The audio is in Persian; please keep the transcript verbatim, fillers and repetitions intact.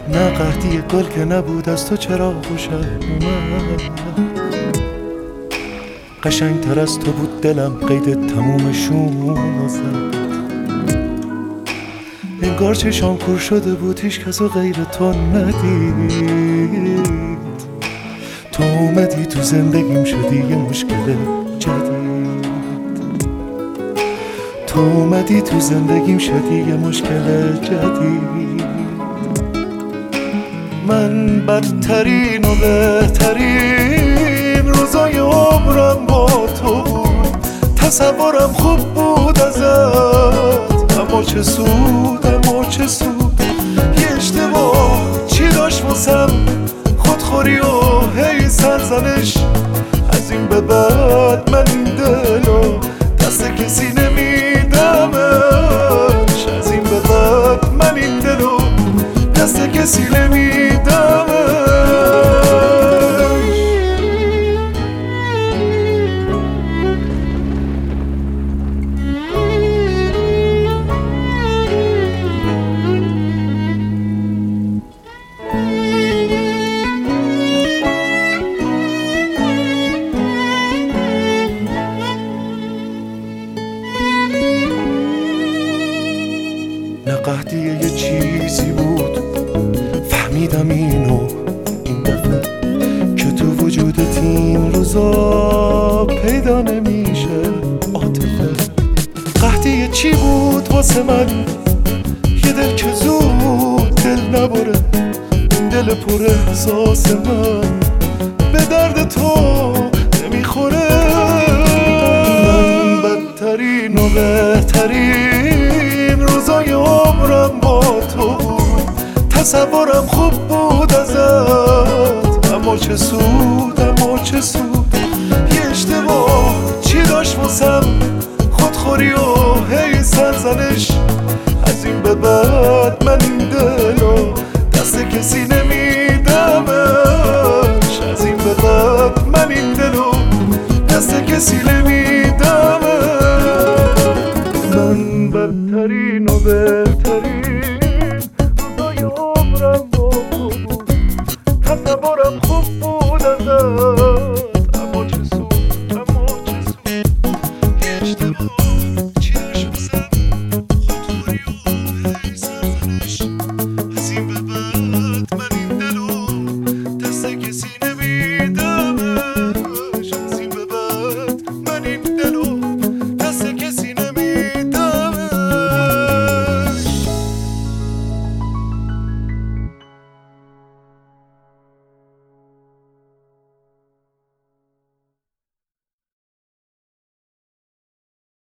نه قحطی گل که نبود از تو چرا خوشم اومد. قشنگ تر از تو بود دلم قید تمومشون زد. انگار چشام کور شده بود هیچ کسو غیر تو ندید. تو اومدی تو زندگیم شدی یه مشکل جدید. تو اومدی تو زندگیم شدی یه مشکل جدید. من بدترین و بهترین روزای عمرم با تو بود. تصورم خوب بود ازت، اما چه سود اما چه سود. یه اشتباه چی داشت واسم، خودخوری و هی سرزنش. از این به بعد من این دلو دست کسی نمیدمش. از این به بعد من این دلو دست کسی نمیدمش. نه قحطی یه چیزی بود فهمیدم اینو این دفعه، که تو وجودت این روزا پیدا نمیشه عاطفه. قحطی چی بود واسه من، یه دل که زود دل نبره. این دل پر احساس من به درد تو نمیخوره. من بدترین و بهترین روزای عمرم با تو بود. تصورم خوب بود ازت، اما چه سود اما چه سود. یه اشتباه چی داشت واسم، خودخوری و هی سرزنش. از این به بعد من این دلو دست کسی نمیدمش. از این به بعد من این دلو دست کسی نمیدمش. من بدترین و بهترین روزای عمرم با تو بود. تصورم خوب بود ازت، اما چه سود اما چه سود. یه اشتباه